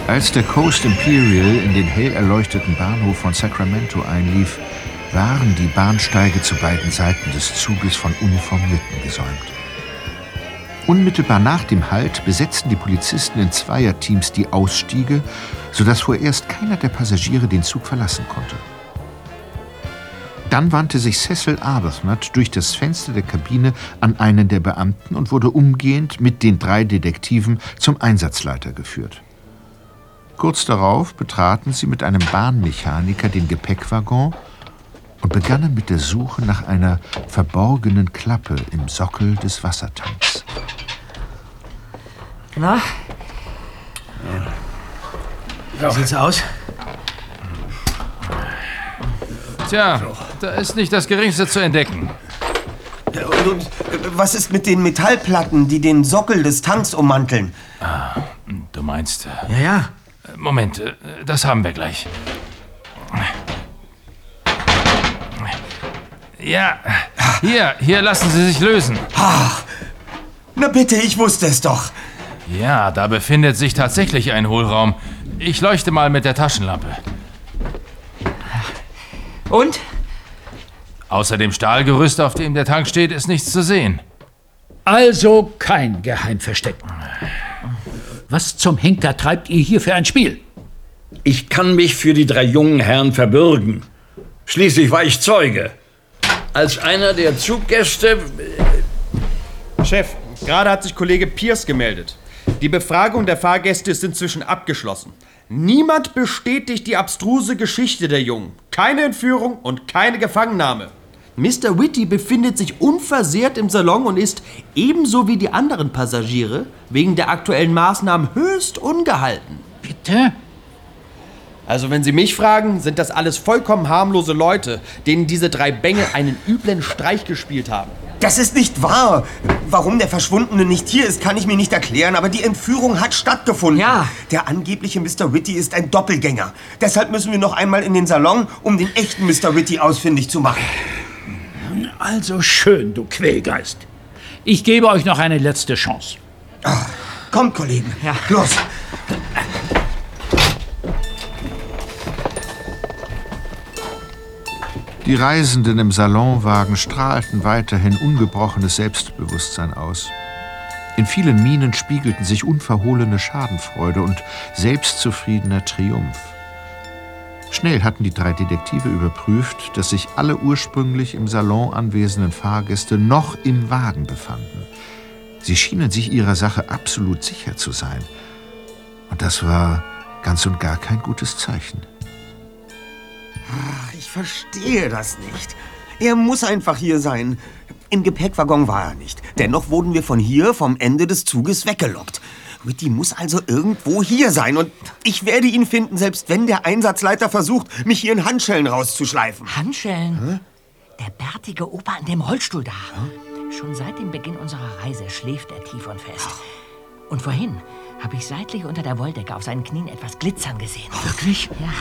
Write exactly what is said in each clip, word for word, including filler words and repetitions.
Als der Coast Imperial in den hell erleuchteten Bahnhof von Sacramento einlief, waren die Bahnsteige zu beiden Seiten des Zuges von Uniformierten gesäumt. Unmittelbar nach dem Halt besetzten die Polizisten in Zweierteams die Ausstiege, sodass vorerst keiner der Passagiere den Zug verlassen konnte. Dann wandte sich Cecil Arbuthnot durch das Fenster der Kabine an einen der Beamten und wurde umgehend mit den drei Detektiven zum Einsatzleiter geführt. Kurz darauf betraten sie mit einem Bahnmechaniker den Gepäckwaggon und begannen mit der Suche nach einer verborgenen Klappe im Sockel des Wassertanks. Na? Wie sieht's aus? Tja, da ist nicht das Geringste zu entdecken. Und, und was ist mit den Metallplatten, die den Sockel des Tanks ummanteln? Ah, du meinst... Ja, ja. Moment, das haben wir gleich. Ja, hier, hier lassen Sie sich lösen. Ach, na bitte, ich wusste es doch. Ja, da befindet sich tatsächlich ein Hohlraum. Ich leuchte mal mit der Taschenlampe. Und? Außer dem Stahlgerüst, auf dem der Tank steht, ist nichts zu sehen. Also kein Geheimversteck. Was zum Henker treibt ihr hier für ein Spiel? Ich kann mich für die drei jungen Herren verbürgen. Schließlich war ich Zeuge. Als einer der Zuggäste... Chef, gerade hat sich Kollege Pierce gemeldet. Die Befragung der Fahrgäste ist inzwischen abgeschlossen. Niemand bestätigt die abstruse Geschichte der Jungen. Keine Entführung und keine Gefangennahme. Mister Whitty befindet sich unversehrt im Salon und ist, ebenso wie die anderen Passagiere, wegen der aktuellen Maßnahmen höchst ungehalten. Bitte? Also wenn Sie mich fragen, sind das alles vollkommen harmlose Leute, denen diese drei Bengel einen üblen Streich gespielt haben. Das ist nicht wahr. Warum der Verschwundene nicht hier ist, kann ich mir nicht erklären, aber die Entführung hat stattgefunden. Ja. Der angebliche Mister Whitty ist ein Doppelgänger. Deshalb müssen wir noch einmal in den Salon, um den echten Mister Whitty ausfindig zu machen. Also schön, du Quälgeist. Ich gebe euch noch eine letzte Chance. Ach, kommt, Kollegen. Ja. Los. Die Reisenden im Salonwagen strahlten weiterhin ungebrochenes Selbstbewusstsein aus. In vielen Mienen spiegelten sich unverhohlene Schadenfreude und selbstzufriedener Triumph. Schnell hatten die drei Detektive überprüft, dass sich alle ursprünglich im Salon anwesenden Fahrgäste noch im Wagen befanden. Sie schienen sich ihrer Sache absolut sicher zu sein. Und das war ganz und gar kein gutes Zeichen. Ach, ich verstehe das nicht. Er muss einfach hier sein. Im Gepäckwaggon war er nicht. Dennoch wurden wir von hier, vom Ende des Zuges, weggelockt. Whitty muss also irgendwo hier sein. Und ich werde ihn finden, selbst wenn der Einsatzleiter versucht, mich hier in Handschellen rauszuschleifen. Handschellen? Hä? Der bärtige Opa in dem Rollstuhl da. Hä? Schon seit dem Beginn unserer Reise schläft er tief und fest. Und vorhin habe ich seitlich unter der Wolldecke auf seinen Knien etwas glitzern gesehen. Wirklich? Ja.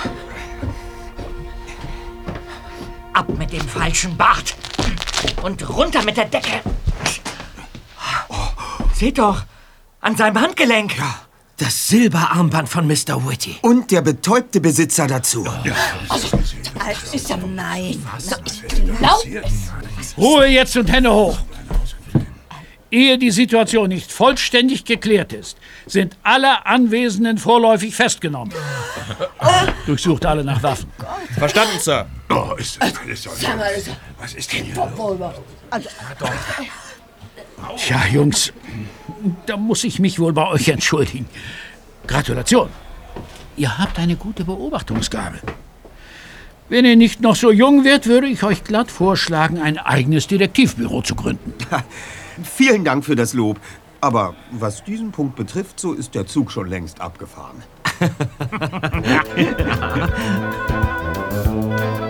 Ab mit dem falschen Bart und runter mit der Decke. Seht doch, an seinem Handgelenk. Ja. Das Silberarmband von Mister Whitty. Und der betäubte Besitzer dazu. Ja. Also, ist ja nein. Ich glaub es. Ruhe jetzt und Hände hoch. Ehe die Situation nicht vollständig geklärt ist, sind alle Anwesenden vorläufig festgenommen. Durchsucht alle nach Waffen. Verstanden, Sir. Oh, ist das alles so? Was ist denn hier los? Also, Tja, Jungs, da muss ich mich wohl bei euch entschuldigen. Gratulation. Ihr habt eine gute Beobachtungsgabe. Wenn ihr nicht noch so jung wärt, würde ich euch glatt vorschlagen, ein eigenes Detektivbüro zu gründen. Vielen Dank für das Lob. Aber was diesen Punkt betrifft, so ist der Zug schon längst abgefahren.